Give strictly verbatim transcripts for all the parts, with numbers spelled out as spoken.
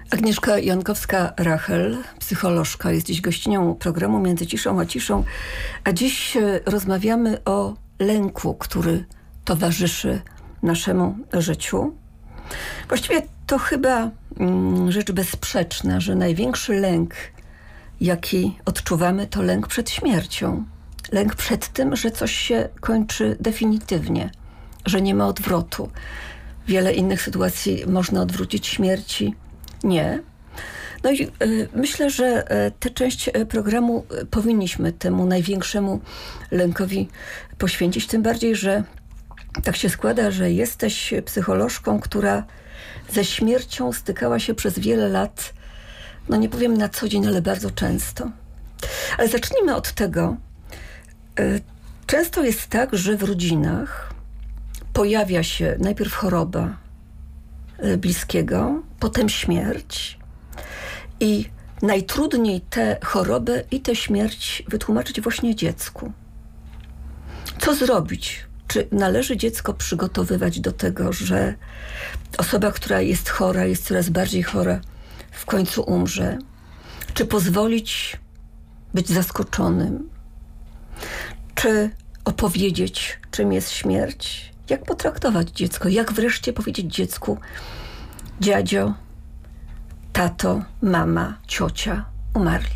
Agnieszka Jankowska-Rachel, psycholożka, jest dziś gościnią programu Między ciszą a ciszą, a dziś rozmawiamy o lęku, który towarzyszy naszemu życiu. Właściwie to chyba mm, rzecz bezsprzeczna, że największy lęk, jaki odczuwamy, to lęk przed śmiercią. Lęk przed tym, że coś się kończy definitywnie, że nie ma odwrotu. Wiele innych sytuacji można odwrócić, śmierci nie. No i y, myślę, że y, tę część programu powinniśmy temu największemu lękowi poświęcić. Tym bardziej, że tak się składa, że jesteś psycholożką, która ze śmiercią stykała się przez wiele lat, no nie powiem na co dzień, ale bardzo często. Ale zacznijmy od tego. Y, często jest tak, że w rodzinach pojawia się najpierw choroba bliskiego, potem śmierć i najtrudniej tę chorobę i tę śmierć wytłumaczyć właśnie dziecku. Co zrobić? Czy należy dziecko przygotowywać do tego, że osoba, która jest chora, jest coraz bardziej chora, w końcu umrze? Czy pozwolić być zaskoczonym? Czy opowiedzieć, czym jest śmierć? Jak potraktować dziecko? Jak wreszcie powiedzieć dziecku: dziadzio, tato, mama, ciocia umarli?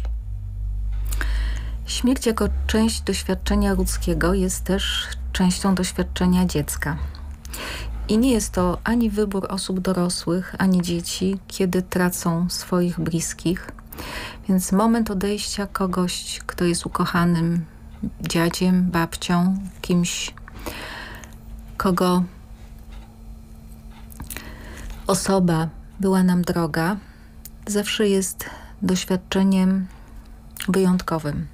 Śmierć jako część doświadczenia ludzkiego jest też częścią doświadczenia dziecka. I nie jest to ani wybór osób dorosłych, ani dzieci, kiedy tracą swoich bliskich. Więc moment odejścia kogoś, kto jest ukochanym dziadziem, babcią, kimś, kogo osoba była nam droga, zawsze jest doświadczeniem wyjątkowym.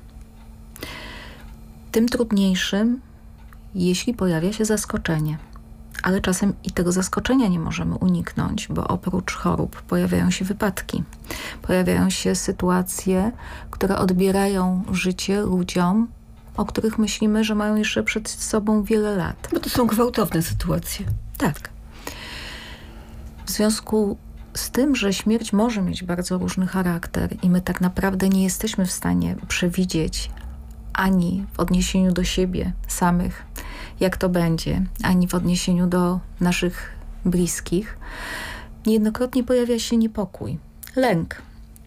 Tym trudniejszym, jeśli pojawia się zaskoczenie. Ale czasem i tego zaskoczenia nie możemy uniknąć, bo oprócz chorób pojawiają się wypadki. Pojawiają się sytuacje, które odbierają życie ludziom, o których myślimy, że mają jeszcze przed sobą wiele lat. Bo to są gwałtowne sytuacje. Tak. W związku z tym, że śmierć może mieć bardzo różny charakter i my tak naprawdę nie jesteśmy w stanie przewidzieć ani w odniesieniu do siebie samych, jak to będzie, ani w odniesieniu do naszych bliskich, niejednokrotnie pojawia się niepokój, lęk.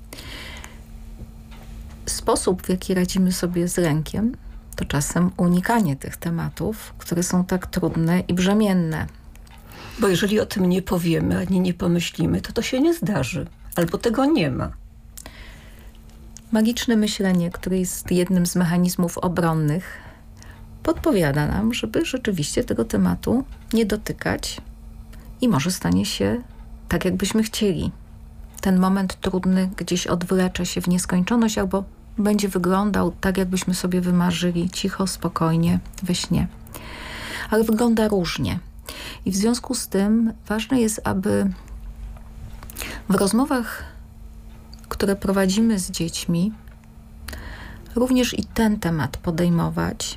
Sposób, w jaki radzimy sobie z lękiem, to czasem unikanie tych tematów, które są tak trudne i brzemienne. Bo jeżeli o tym nie powiemy, ani nie pomyślimy, to to się nie zdarzy. Albo tego nie ma. Magiczne myślenie, które jest jednym z mechanizmów obronnych, podpowiada nam, żeby rzeczywiście tego tematu nie dotykać i może stanie się tak, jakbyśmy chcieli. Ten moment trudny gdzieś odwlecze się w nieskończoność albo będzie wyglądał tak, jakbyśmy sobie wymarzyli, cicho, spokojnie, we śnie. Ale wygląda różnie. I w związku z tym ważne jest, aby w rozmowach, które prowadzimy z dziećmi, również i ten temat podejmować.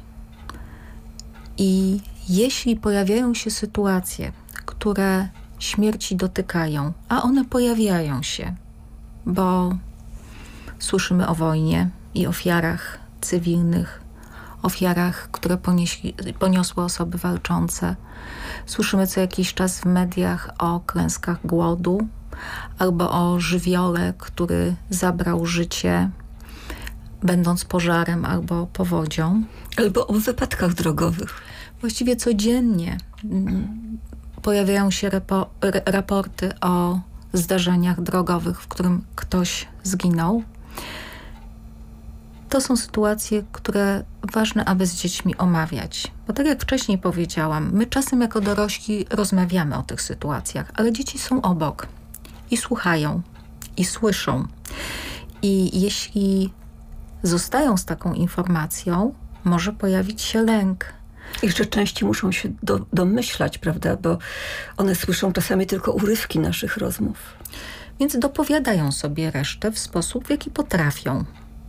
I jeśli pojawiają się sytuacje, które śmierci dotykają, a one pojawiają się, bo słyszymy o wojnie i ofiarach cywilnych, ofiarach, które ponieśli, poniosły osoby walczące. Słyszymy co jakiś czas w mediach o klęskach głodu albo o żywiole, który zabrał życie, będąc pożarem albo powodzią. Albo o wypadkach drogowych. Właściwie codziennie pojawiają się rapo- raporty o zdarzeniach drogowych, w którym ktoś zginął. To są sytuacje, które ważne, aby z dziećmi omawiać. Bo tak jak wcześniej powiedziałam, my czasem jako dorośli rozmawiamy o tych sytuacjach, ale dzieci są obok i słuchają, i słyszą. I jeśli zostają z taką informacją, może pojawić się lęk. Jeszcze częściej muszą się do, domyślać, prawda? Bo one słyszą czasami tylko urywki naszych rozmów. Więc dopowiadają sobie resztę w sposób, w jaki potrafią.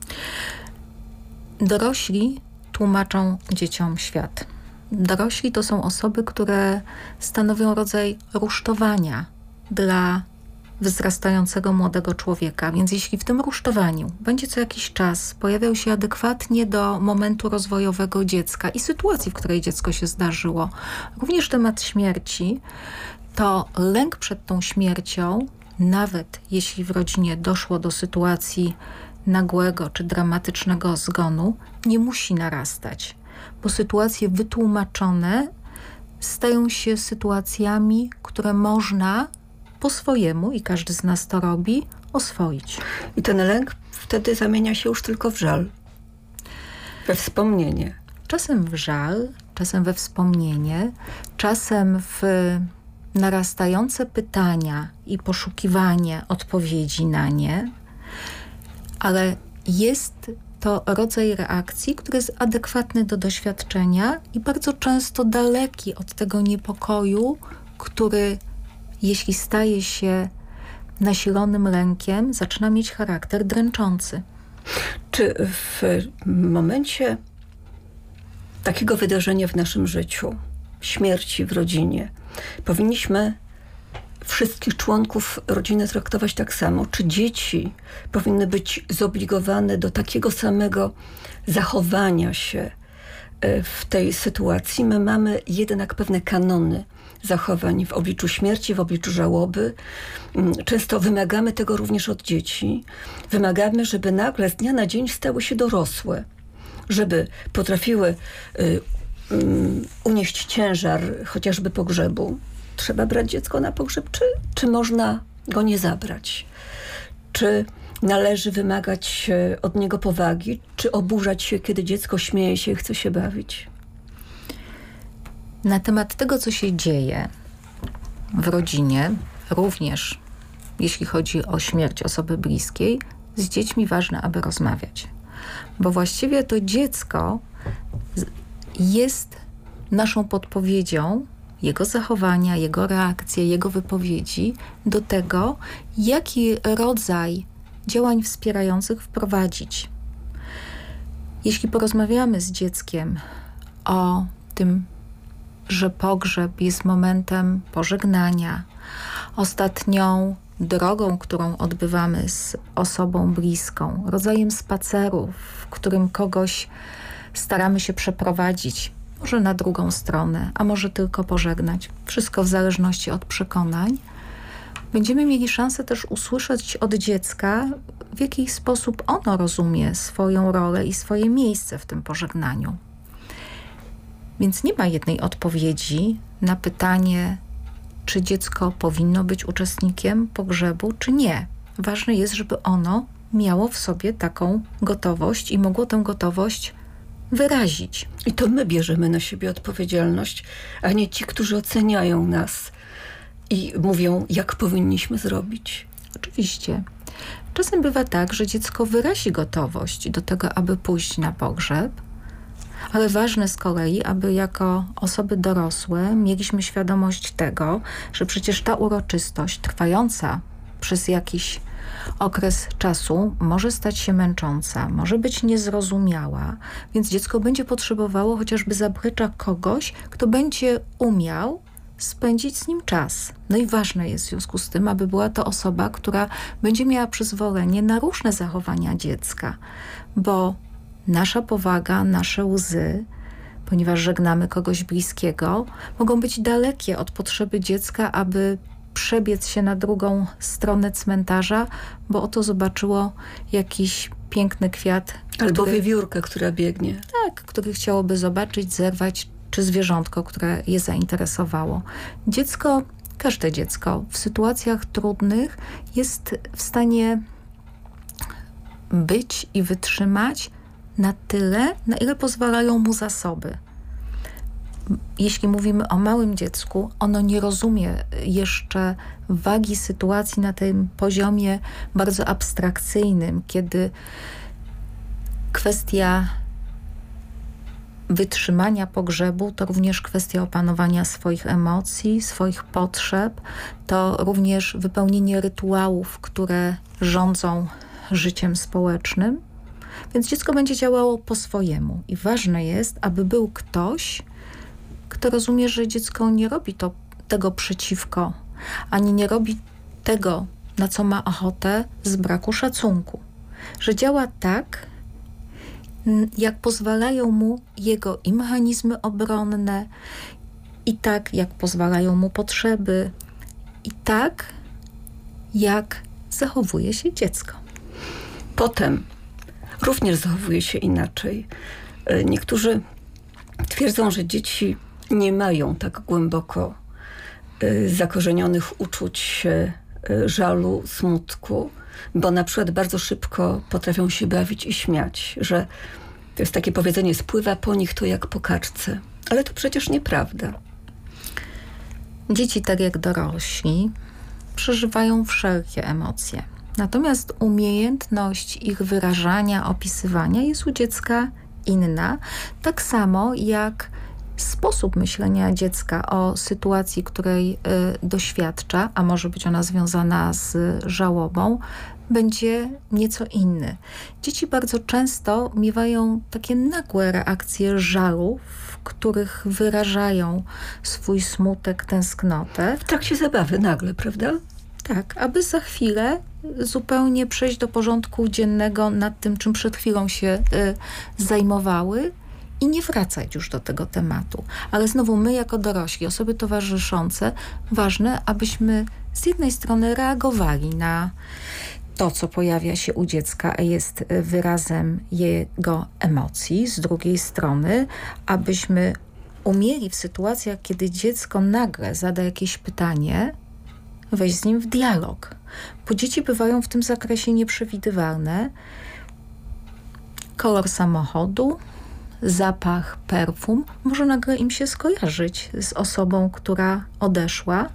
Dorośli tłumaczą dzieciom świat. Dorośli to są osoby, które stanowią rodzaj rusztowania dla wzrastającego młodego człowieka. Więc jeśli w tym rusztowaniu będzie co jakiś czas pojawiał się adekwatnie do momentu rozwojowego dziecka i sytuacji, w której dziecko się zdarzyło, również temat śmierci, to lęk przed tą śmiercią, nawet jeśli w rodzinie doszło do sytuacji nagłego czy dramatycznego zgonu, nie musi narastać, bo sytuacje wytłumaczone stają się sytuacjami, które można po swojemu, i każdy z nas to robi, oswoić. I ten lęk wtedy zamienia się już tylko w żal, we wspomnienie. Czasem w żal, czasem we wspomnienie, czasem w narastające pytania i poszukiwanie odpowiedzi na nie, ale jest to rodzaj reakcji, który jest adekwatny do doświadczenia i bardzo często daleki od tego niepokoju, który, jeśli staje się nasilonym lękiem, zaczyna mieć charakter dręczący. Czy w momencie takiego wydarzenia w naszym życiu, śmierci w rodzinie, powinniśmy wszystkich członków rodziny traktować tak samo? Czy dzieci powinny być zobligowane do takiego samego zachowania się w tej sytuacji? My mamy jednak pewne kanony zachowań w obliczu śmierci, w obliczu żałoby. Często wymagamy tego również od dzieci. Wymagamy, żeby nagle z dnia na dzień stały się dorosłe, żeby potrafiły y, y, unieść ciężar chociażby pogrzebu. Trzeba brać dziecko na pogrzeb, czy, czy można go nie zabrać? Czy należy wymagać od niego powagi, czy oburzać się, kiedy dziecko śmieje się i chce się bawić? Na temat tego, co się dzieje w rodzinie, również jeśli chodzi o śmierć osoby bliskiej, z dziećmi ważne, aby rozmawiać. Bo właściwie to dziecko jest naszą podpowiedzią, jego zachowania, jego reakcje, jego wypowiedzi do tego, jaki rodzaj działań wspierających wprowadzić. Jeśli porozmawiamy z dzieckiem o tym, że pogrzeb jest momentem pożegnania, ostatnią drogą, którą odbywamy z osobą bliską, rodzajem spaceru, w którym kogoś staramy się przeprowadzić, może na drugą stronę, a może tylko pożegnać. Wszystko w zależności od przekonań. Będziemy mieli szansę też usłyszeć od dziecka, w jaki sposób ono rozumie swoją rolę i swoje miejsce w tym pożegnaniu. Więc nie ma jednej odpowiedzi na pytanie, czy dziecko powinno być uczestnikiem pogrzebu, czy nie. Ważne jest, żeby ono miało w sobie taką gotowość i mogło tę gotowość wyrazić. I to my bierzemy na siebie odpowiedzialność, a nie ci, którzy oceniają nas i mówią, jak powinniśmy zrobić. Oczywiście. Czasem bywa tak, że dziecko wyrazi gotowość do tego, aby pójść na pogrzeb, ale ważne z kolei, aby jako osoby dorosłe mieliśmy świadomość tego, że przecież ta uroczystość trwająca przez jakiś okres czasu może stać się męcząca, może być niezrozumiała, więc dziecko będzie potrzebowało chociażby zabrycza kogoś, kto będzie umiał spędzić z nim czas. No i ważne jest w związku z tym, aby była to osoba, która będzie miała przyzwolenie na różne zachowania dziecka, bo nasza powaga, nasze łzy, ponieważ żegnamy kogoś bliskiego, mogą być dalekie od potrzeby dziecka, aby przebiec się na drugą stronę cmentarza, bo oto zobaczyło jakiś piękny kwiat. Albo który, wiewiórkę, która biegnie. Tak, który chciałoby zobaczyć, zerwać, czy zwierzątko, które je zainteresowało. Dziecko, każde dziecko w sytuacjach trudnych jest w stanie być i wytrzymać na tyle, na ile pozwalają mu zasoby. Jeśli mówimy o małym dziecku, ono nie rozumie jeszcze wagi sytuacji na tym poziomie bardzo abstrakcyjnym, kiedy kwestia wytrzymania pogrzebu to również kwestia opanowania swoich emocji, swoich potrzeb, to również wypełnienie rytuałów, które rządzą życiem społecznym. Więc dziecko będzie działało po swojemu i ważne jest, aby był ktoś, kto rozumie, że dziecko nie robi to, tego przeciwko, ani nie robi tego na co ma ochotę z braku szacunku. Że działa tak, jak pozwalają mu jego i mechanizmy obronne, i tak, jak pozwalają mu potrzeby, i tak, jak zachowuje się dziecko. Potem również zachowuje się inaczej. Niektórzy twierdzą, że dzieci nie mają tak głęboko zakorzenionych uczuć żalu, smutku, bo na przykład bardzo szybko potrafią się bawić i śmiać, że to jest takie powiedzenie, spływa po nich to jak po kaczce. Ale to przecież nieprawda. Dzieci, tak jak dorośli, przeżywają wszelkie emocje. Natomiast umiejętność ich wyrażania, opisywania jest u dziecka inna. Tak samo jak sposób myślenia dziecka o sytuacji, której y, doświadcza, a może być ona związana z żałobą, będzie nieco inny. Dzieci bardzo często miewają takie nagłe reakcje żalu, w których wyrażają swój smutek, tęsknotę. W trakcie zabawy nagle, prawda? Tak, aby za chwilę zupełnie przejść do porządku dziennego nad tym, czym przed chwilą się y, zajmowały i nie wracać już do tego tematu. Ale znowu my jako dorośli, osoby towarzyszące, ważne, abyśmy z jednej strony reagowali na to, co pojawia się u dziecka, a jest wyrazem jego emocji. Z drugiej strony, abyśmy umieli w sytuacjach, kiedy dziecko nagle zada jakieś pytanie, wejść z nim w dialog. Bo dzieci bywają w tym zakresie nieprzewidywalne. Kolor samochodu, zapach perfum może nagle im się skojarzyć z osobą, która odeszła.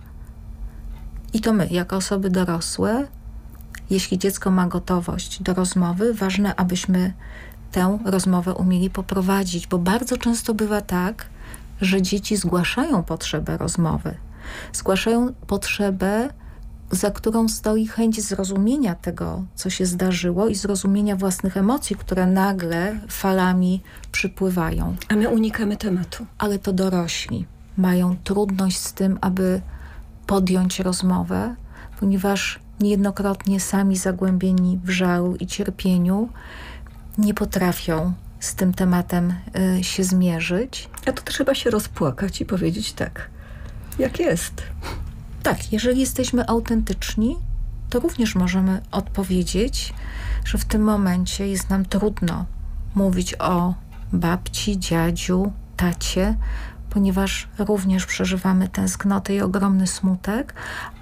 I to my, jako osoby dorosłe, jeśli dziecko ma gotowość do rozmowy, ważne, abyśmy tę rozmowę umieli poprowadzić, bo bardzo często bywa tak, że dzieci zgłaszają potrzebę rozmowy. Zgłaszają potrzebę, za którą stoi chęć zrozumienia tego, co się zdarzyło i zrozumienia własnych emocji, które nagle falami przypływają. A my unikamy tematu. Ale to dorośli mają trudność z tym, aby podjąć rozmowę, ponieważ niejednokrotnie sami zagłębieni w żalu i cierpieniu nie potrafią z tym tematem y, się zmierzyć. A to trzeba się rozpłakać i powiedzieć tak, jak jest. Tak, jeżeli jesteśmy autentyczni, to również możemy odpowiedzieć, że w tym momencie jest nam trudno mówić o babci, dziadziu, tacie, ponieważ również przeżywamy tęsknotę i ogromny smutek,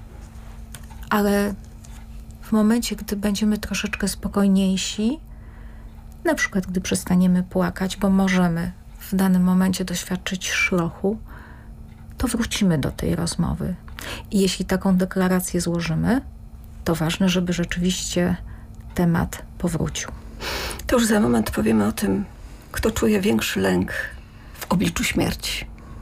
ale w momencie, gdy będziemy troszeczkę spokojniejsi, na przykład gdy przestaniemy płakać, bo możemy w danym momencie doświadczyć szlochu, to wrócimy do tej rozmowy. I jeśli taką deklarację złożymy, to ważne, żeby rzeczywiście temat powrócił. To już za moment powiemy o tym, kto czuje większy lęk w obliczu śmierci.